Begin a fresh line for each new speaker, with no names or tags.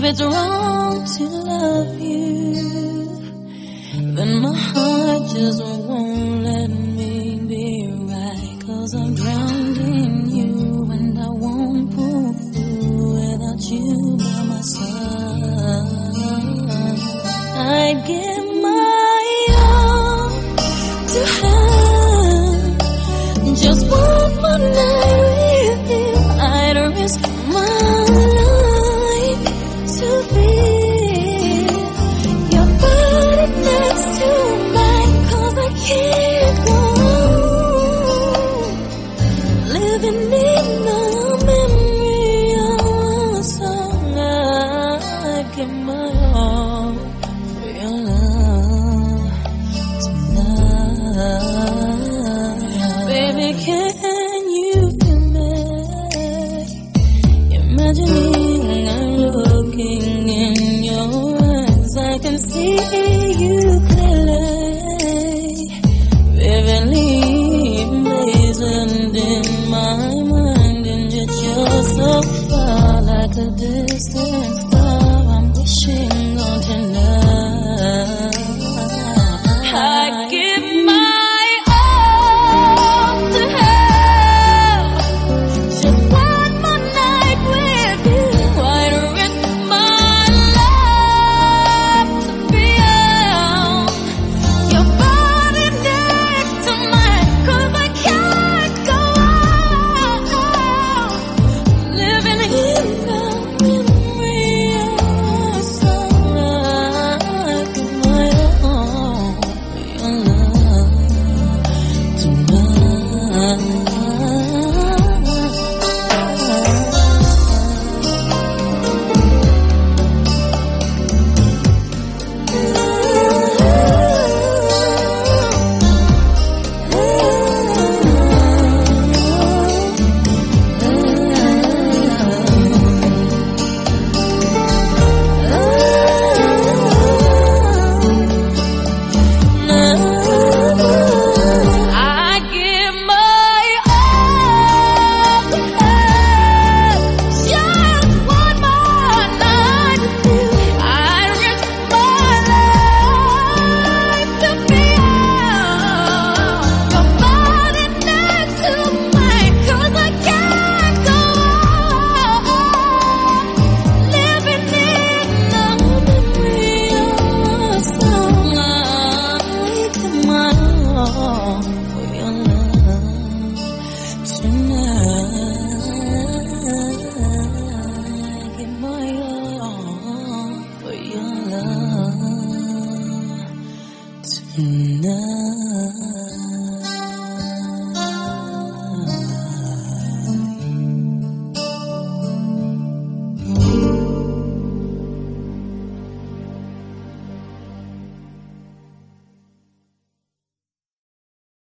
it's wrong to love you, then my heart just won't let me be right. 'Cause I'm drowned in you and I won't pull through without you by my side. I'd give my all to have just one more night with you. I'd risk my life to feel your body next to mine. 'Cause I can't go on living in the memory of a song. I'd give my all for your love tonight. Baby, can you feel me? Imagining I'm looking in your eyes, I can see